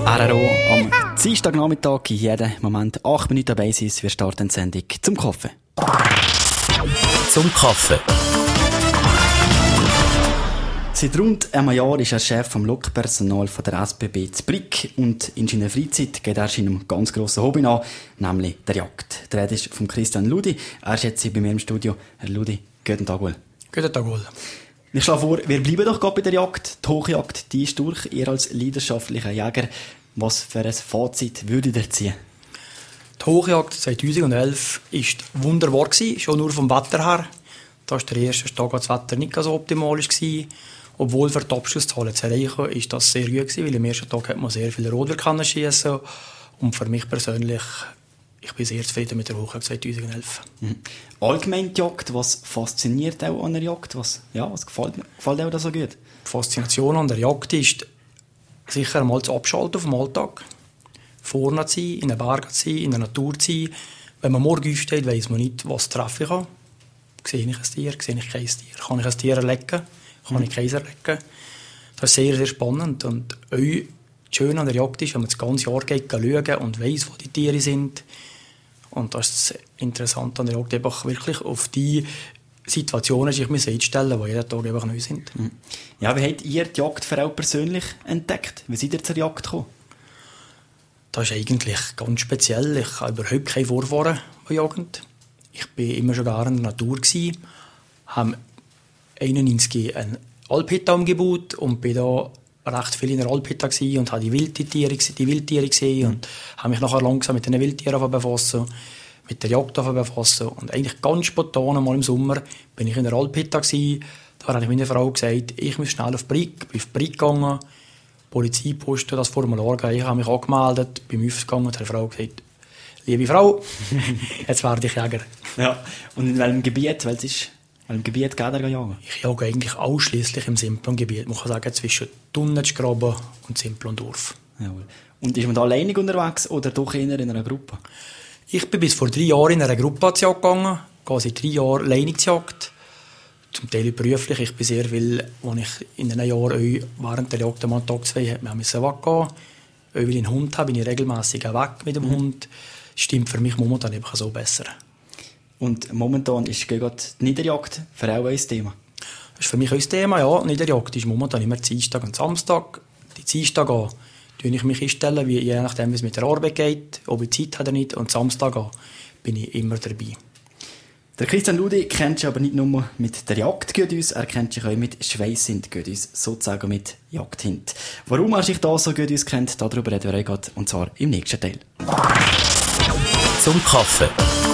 RRO am Dienstagnachmittag in jedem Moment 8 Minuten dabei sein. Wir starten die Sendung zum Kaffee. Zum Kaffee. Seit rund einem Jahr ist er Chef vom Lokpersonal der SBB zu Brig und in seiner Freizeit geht er seinem ganz grossen Hobby nach, nämlich der Jagd. Der Rede ist von Christian Ludi. Er ist jetzt bei mir im Studio. Herr Ludi, guten Tag wohl. Guten Tag wohl. Ich schlage vor, wir bleiben doch gerade bei der Jagd. Die Hochjagd, die ist durch. Ihr als leidenschaftlicher Jäger, was für ein Fazit würdet ihr ziehen? Die Hochjagd 2011 war wunderbar, schon nur vom Wetter her. Da war der erste Tag, als das Wetter nicht so optimal war. Obwohl für die Abschlusszahlen zu erreichen, ist das sehr gut gewesen, weil am ersten Tag hat man sehr viel Rotwild schiessen. Und für mich persönlich, ich bin sehr zufrieden mit der Hochjagd 2011. Allgemein die Jagd, was fasziniert auch an der Jagd? Was gefällt auch da so gut? Die Faszination an der Jagd ist sicher einmal das Abschalten vom Alltag. Vorne zu sein, in den Bergen zu sein, in der Natur zu sein. Wenn man morgen aufsteht, weiss man nicht, was treffe ich kann. Sehe ich ein Tier, sehe ich kein Tier? Kann ich ein Tier erlegen? Kann ich keins erlegen? Das ist sehr, sehr spannend. Und das Schöne an der Jagd ist, wenn man das ganze Jahr geht, schauen und weiss, wo die Tiere sind. Und das ist das Interessante an der Jagd, einfach wirklich auf die Situationen sich einstellen, die jeden Tag einfach neu sind. Ja, wie habt ihr die Jagd für auch persönlich entdeckt? Wie seid ihr zur Jagd gekommen? Das ist eigentlich ganz speziell. Ich habe überhaupt keine Vorfahren bei Jagd. Ich war immer schon gerne in der Natur, habe 1991 ein Alphütte umgebaut und bin da recht viel in der Alphütte und habe die Wildtiere gesehen und habe mich nachher langsam mit den Wildtieren befassen, mit der Jagd befassen. Und eigentlich ganz spontan mal im Sommer bin ich in der Alphütte. Da habe ich meiner Frau gesagt, ich muss schnell auf Brig. Bin auf Brig gegangen, Polizeiposten, das Formular gegeben. Ich habe mich angemeldet, bin aufgegangen und die Frau gesagt, liebe Frau, jetzt werde ich Jäger. Ja. Und in welchem Gebiet? Welchem Gebiet geht er jagen? Ich jage eigentlich ausschließlich im Simplon-Gebiet. Man kann sagen, zwischen Tunnetschgraben und Simplon-Dorf. Jawohl. Und ist man da alleinig unterwegs oder doch eher in einer Gruppe? Ich bin bis vor 3 Jahren in einer Gruppe zur Jagd gegangen. Ich gehe seit 3 Jahren alleinig zur Jagd. Zum Teil beruflich. Ich bin sehr viel, als ich in einem Jahr während der Jagd am Tag 2 weggehen musste. Weil ich einen Hund habe, bin ich regelmässig weg mit dem Hund. Stimmt für mich momentan einfach so besser. Und momentan ist gerade die Niederjagd für auch ein Thema? Das ist für mich ein Thema, ja. Die Niederjagd ist momentan immer Dienstag und Samstag. Die Dienstag an ich mich einstellen, je nachdem, wie es mit der Arbeit geht, ob ich Zeit habe oder nicht. Und Samstag an bin ich immer dabei. Der Christian Ludi kennt sich aber nicht nur mit der Jagd gut aus, er kennt sich auch mit Schweisshund gut aus, sozusagen mit Jagdhund. Warum er sich da so gut auskennt, darüber reden wir gerade, und zwar im nächsten Teil. Zum Kaffee.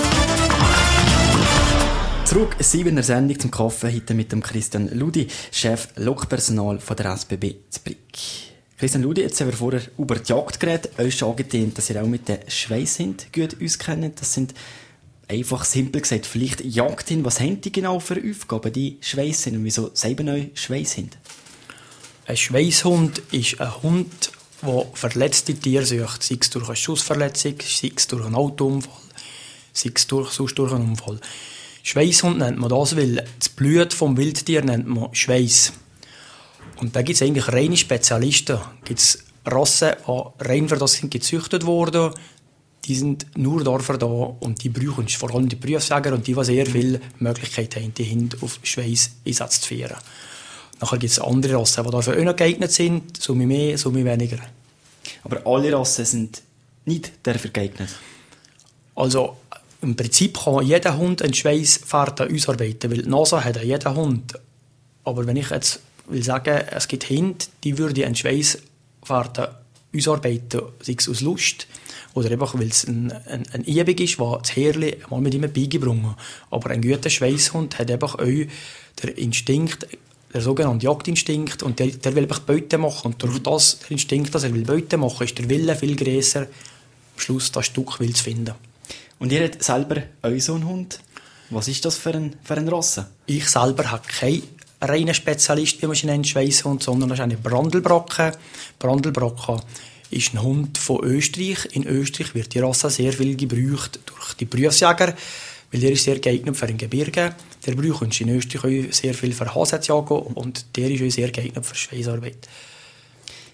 Zurück 7er Sendung zum Kaffee, heute mit dem Christian Ludi, Chef Lokpersonal von der SBB zu Brig. Christian Ludi, jetzt haben wir vorher über die Jagd geredet. Euch ist angetönt, dass ihr auch mit den Schweisshunden gut auskennt. Das sind einfach simpel gesagt vielleicht Jagdhunde. Was haben die genau für Aufgaben, die Schweisshunde? Und wieso sagen euch Schweisshunde? Ein Schweisshund ist ein Hund, der verletzte Tiere sucht. Sei es durch eine Schussverletzung, sei es durch einen Autounfall, sei es sonst durch einen Unfall. Schweisshund nennt man das, weil das Blut vom Wildtier nennt man Schweiss. Und da gibt es eigentlich reine Spezialisten. Da gibt es Rassen, die rein für das sind gezüchtet worden. Die sind nur dafür da und die brauchen vor allem die Berufsjäger und die sehr viele Möglichkeiten haben, die Hunde auf Schweiss Einsatz zu führen. Nachher gibt es andere Rassen, die dafür auch noch geeignet sind, so mehr, so weniger. Aber alle Rassen sind nicht dafür geeignet? Also im Prinzip kann jeder Hund einen Schweissfahrten ausarbeiten, weil die Nase hat jeder Hund. Aber wenn ich jetzt will sagen, es gibt Hunde, die würde einen Schweissfahrten ausarbeiten, sei es aus Lust oder einfach, weil es eine Übung ist, die das Herrli mal mit ihm beigebracht. Aber ein guter Schweisshund hat einfach auch den Instinkt, der sogenannte Jagdinstinkt, und der will einfach Beute machen. Und durch das, der Instinkt, dass er Beute machen will, ist der Wille viel grösser, am Schluss das Stück Wild zu finden. Und ihr habt selber auch so einen Hund? Was ist das für eine Rasse? Ich selber habe keinen reinen Spezialist, wie man sie nennt, Schweisshund, sondern das ist eine Brandelbracke. Brandelbracke ist ein Hund von Österreich. In Österreich wird die Rasse sehr viel gebraucht durch die Berufsjäger, weil der ist sehr geeignet für ein Gebirge. Der braucht uns in Österreich auch sehr viel für Hasenjagen und der ist auch sehr geeignet für Schweissarbeit.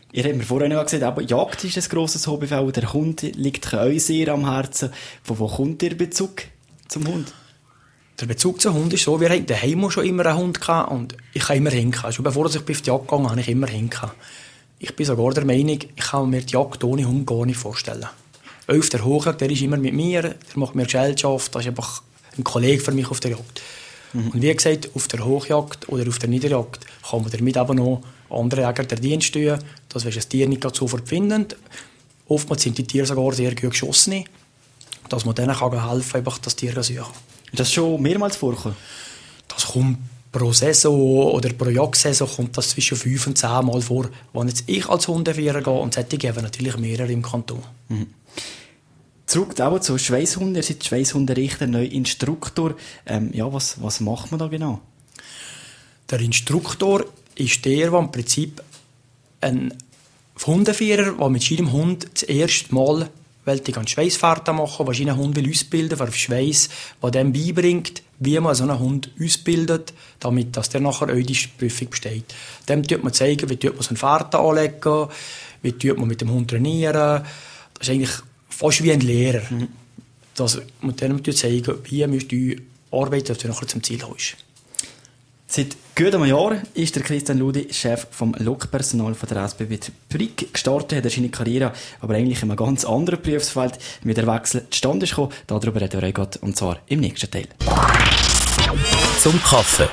Ihr habt mir vorhin noch gesagt, aber Jagd ist ein grosses Hobby für euch. Der Hund liegt euch sehr am Herzen. Von wo kommt Ihr Bezug zum Hund? Der Bezug zum Hund ist so, wir hatten daheim schon immer einen Hund gehabt und ich kann immer hinkommen. Schon bevor ich auf die Jagd gegangen bin, habe ich immer hinkommen. Ich bin sogar der Meinung, ich kann mir die Jagd ohne Hund gar nicht vorstellen. Auf der Hochjagd, der ist immer mit mir, der macht mir Gesellschaft, das ist einfach ein Kollege für mich auf der Jagd. Und wie gesagt, auf der Hochjagd oder auf der Niederjagd kann man damit aber noch andere Jäger den Dienst tun. Das ist ein Tier nicht sofort findend. Oftmals sind die Tiere sogar sehr gut geschossen, dass man denen helfen kann, einfach das Tier zu suchen. Ist das schon mehrmals vorgekommen? Das kommt pro Saison oder pro Jagdsaison kommt das zwischen 5 und 10 Mal vor, wenn jetzt ich als Hundeführer gehe und solche geben natürlich mehrere im Kanton. Mhm. Zurück auch zu Schweisshunden. Ihr seid Schweisshunderichter, neu Instruktor. Was macht man da genau? Der Instruktor ist der im Prinzip ein Hundeführer, der mit seinem Hund das erste Mal Schweissfahrten machen, was einen Hund ausbilden will, für Schweiss, der dem beibringt, wie man so einen Hund ausbildet, damit dass der nachher auch die Prüfung besteht. Dem tut man zeigen, wie man so eine Fahrt anlegen, wie man mit dem Hund trainieren. Das ist eigentlich fast wie ein Lehrer. Das mit dem zeigen, wie müsst du arbeiten, dass du nachher zum Ziel kommst. Seit gut einem Jahr ist der Christian Ludi Chef vom Lokpersonal von der SBB Zürich. Gestartet hat er seine Karriere, aber eigentlich in einem ganz anderen Berufsfeld. Wie der Wechsel zustande ist gekommen, darüber reden wir heute, und zwar im nächsten Teil. Zum Kaffee.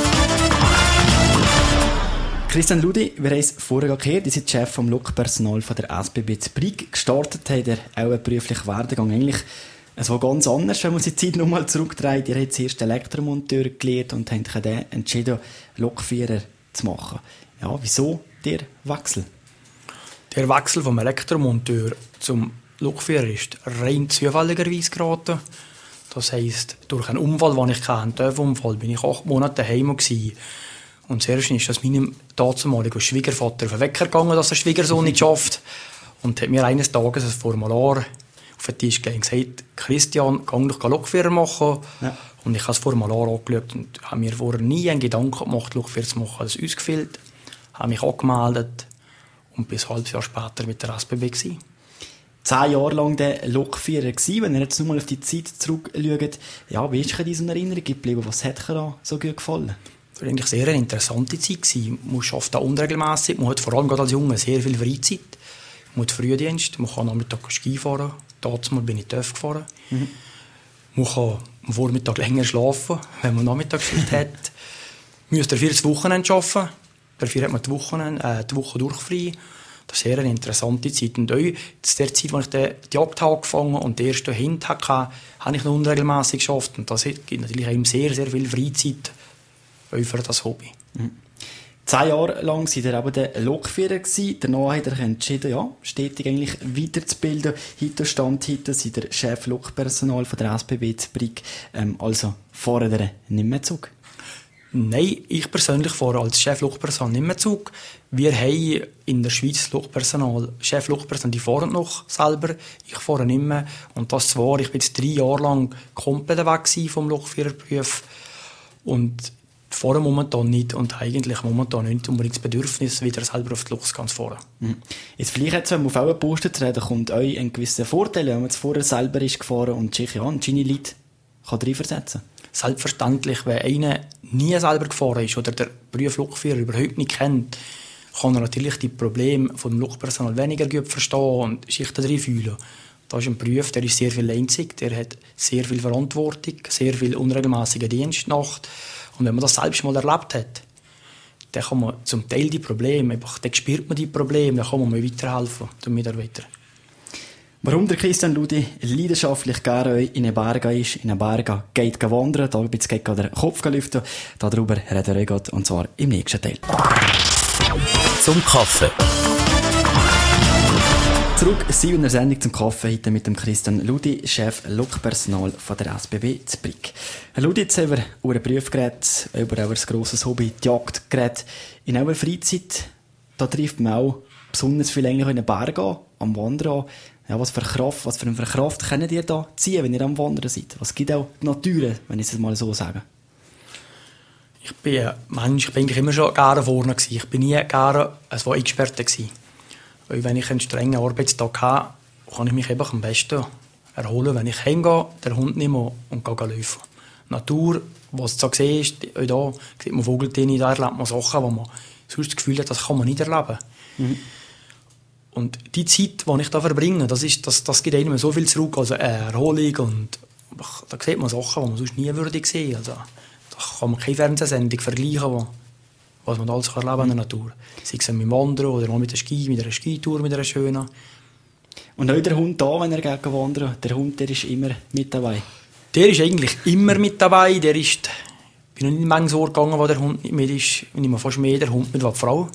Christian Ludi, wir haben es vorher gehört, ihr seid Chef vom Lokpersonal von der SBB Zürich. Gestartet hat er auch einen beruflichen Werdegang. Eigentlich es war ganz anders, wenn man die Zeit nochmal zurückdreht. Ihr habt zuerst Elektromonteur gelernt und habt dann entschieden, Lokführer zu machen. Ja, wieso der Wechsel? Der Wechsel vom Elektromonteur zum Lokführer ist rein zufälligerweise geraten. Das heisst, durch einen Unfall, den ich hatte, einen TÜV-Unfall, bin ich 8 Monate daheim gewesen. Und zuerst ist das meinem damaligen Schwiegervater auf den Wecker gegangen, dass der Schwiegersohn nicht schafft. Und hat mir eines Tages ein Formular auf den Tisch gelegt und gesagt, Christian, geh doch Lokführer machen. Ja. Und ich habe das Formular angeschaut und habe mir vorher nie einen Gedanken gemacht, Lokführer zu machen. Ich habe es ausgefüllt, habe mich angemeldet und bis ein halbes Jahr später mit der SBB gewesen. 10 Jahre lang der Lokführer gewesen. Wenn ihr jetzt nur mal auf die Zeit zurückschaut, ja, wie ist dir in Erinnerung geblieben? Was hat dir da so gut gefallen? Das war eigentlich sehr eine interessante Zeit gewesen. Man arbeitet da unregelmässig, man hat vor allem gerade als Junge sehr viel Freizeit. Man hat Frühdienst, man kann am Nachmittag Ski fahren. Dazu bin ich TÜV gefahren. Man kann am Vormittag länger schlafen, wenn man Nachmittagsschicht hat. Man muss dafür das Wochenende arbeiten. Dafür hat man die Woche durchfrei. Das ist sehr eine interessante Zeit. Und auch zu der Zeit, als ich die Jagd angefangen habe und den ersten Hund hatte, habe ich noch unregelmässig geschafft. Und das gibt natürlich einem sehr, sehr viel Freizeit für das Hobby. 10 Jahre lang war er eben der Lokführer. Danach hat er entschieden, ja, stetig eigentlich weiterzubilden. Heute seid der Chef Lokpersonal von der SBB Zürich. Also fahren ihr nicht mehr Zug? Nein, ich persönlich fahre als Chef Lokpersonal nicht mehr Zug. Wir haben in der Schweiz Lokpersonal, Chef Lokpersonal, die fahren noch selber. Ich fahre nicht mehr. Und das zwar, ich bin jetzt 3 Jahre lang komplett weg vom Lokführerberuf. Und fahre momentan nicht und eigentlich momentan nicht unbedingt das Bedürfnis, wieder selber auf die Lok zu fahren. Jetzt vielleicht jetzt, wenn man auf einen Posten zu reden, kommt euch ein gewisser Vorteil, wenn man jetzt vorher selber ist gefahren und sich ja ein Genie-Lied reinversetzen kann. Selbstverständlich, wenn einer nie selber gefahren ist oder der Beruf Lokführer überhaupt nicht kennt, kann er natürlich die Probleme vom Lokpersonal weniger gut verstehen und sich da drin fühlen. Das ist ein Beruf, der ist sehr viel einzig, der hat sehr viel Verantwortung, sehr viel unregelmäßige Dienstnacht. Und wenn man das selbst mal erlebt hat, dann kann man zum Teil die Probleme, dann spürt man die Probleme, dann kann man mal weiterhelfen, den Mitarbeitern. Warum der Christian Ludi leidenschaftlich gerne in den Bergen ist, in den Bergen geht wandern, da geht der Kopf lüften, darüber reden wir heute, und zwar im nächsten Teil. Zum Kaffee. Zurück in der Sendung zum Kaffee heute mit dem Christian Ludi, Chef Lokpersonal von der SBB Zürich. Herr Ludi, jetzt haben wir über einen Beruf geredet, über ein grosses Hobby, die Jagd geredet. In eurer Freizeit, da trifft man auch besonders viel in den Bergen an, am Wandern an. Ja, was für eine Kraft könnt ihr da ziehen, wenn ihr am Wandern seid? Was gibt auch die Natur, wenn ich es mal so sage? Ich bin ein Mensch, ich bin eigentlich immer schon gerne vorne gewesen. Ich bin nie gerne ein Experte gewesen. Weil wenn ich einen strengen Arbeitstag habe, kann ich mich eben am besten erholen, wenn ich heimgehe, den Hund nehme und gehe laufen. Natur, was du so siehst, auch da sieht man Vogeltiere, da erlebt man Sachen, wo man sonst das Gefühl hat, das kann man nicht erleben. Mhm. Und die Zeit, die ich da verbringe, das gibt einem so viel zurück, also Erholung, und da sieht man Sachen, die man sonst nie würde sehen. Also, da kann man keine Fernsehsendung vergleichen, was man alles erleben kann in der Natur. Sei es mit dem Wandern oder auch mit einer Skitour, mit einer schönen. Und auch der Hund da, wenn er gegen wandert, der Hund, der ist immer mit dabei? Der ist eigentlich immer mit dabei. Ich bin noch nicht in Menge so gegangen, wo der Hund nicht mit ist. Ich nehme fast mehr der Hund mit als die Frau.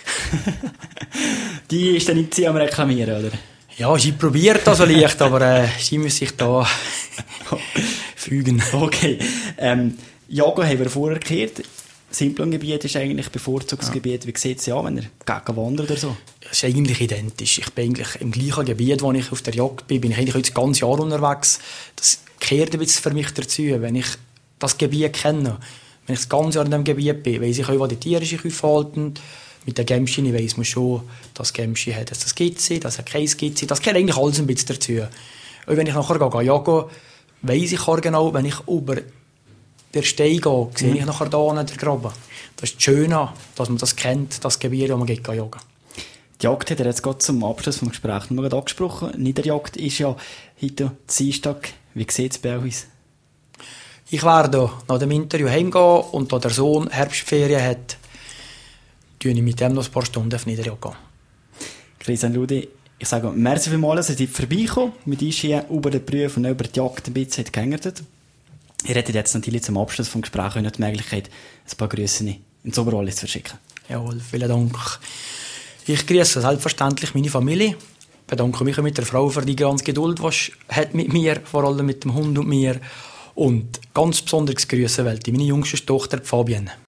Die ist dann nicht sie am Reklamieren, oder? Ja, sie probiert das so leicht, aber sie muss sich da fügen. Okay. Jagen haben wir vorher gehört. Simplongebiet ist eigentlich Bevorzugsgebiet. Wie sieht es ja, wenn er gegen wandert oder so? Es ist eigentlich identisch. Ich bin eigentlich im gleichen Gebiet, wo ich auf der Jagd bin ich eigentlich das ganze Jahr unterwegs. Das kehrt ein bisschen für mich dazu, wenn ich das Gebiet kenne. Wenn ich das ganze Jahr in diesem Gebiet bin, weiss ich auch, wo die Tiere sich aufhalten. Mit den Gämschen weiss man schon, dass Gämschen hat, dass das Gitzi, dass er kein Gitzi. Das gehört eigentlich alles ein bisschen dazu. Und wenn ich nachher jagen, weiss ich auch genau, wenn ich über den Stein gehe, sehe ich nachher da den Graben. Das ist das Schöne, dass man das kennt, das Gebiet, wo man jagen geht. Die Jagd hat er jetzt gerade zum Abschluss des Gesprächs noch angesprochen. Niederjagd ist ja heute Dienstag. Wie sieht es bei uns? Ich werde nach dem Interview heimgehen und da der Sohn Herbstferien hat, gehe ich mit ihm noch ein paar Stunden auf Niederjagd gehen. Christian Ludi, ich sage merci vielmals, dass ihr vorbeikommen mit uns hier über den Beruf und über die Jagd ein bisschen geängert. Ihr hättet jetzt natürlich zum Abschluss des Gesprächs die Möglichkeit, ein paar Grüße ins Oberwallis zu verschicken. Jawohl, vielen Dank. Ich grüße selbstverständlich meine Familie. Ich bedanke mich mit der Frau für die ganze Geduld, die sie hat mit mir, vor allem mit dem Hund und mir. Und ganz besonderes Grüße wollte meine jüngste Tochter Fabienne.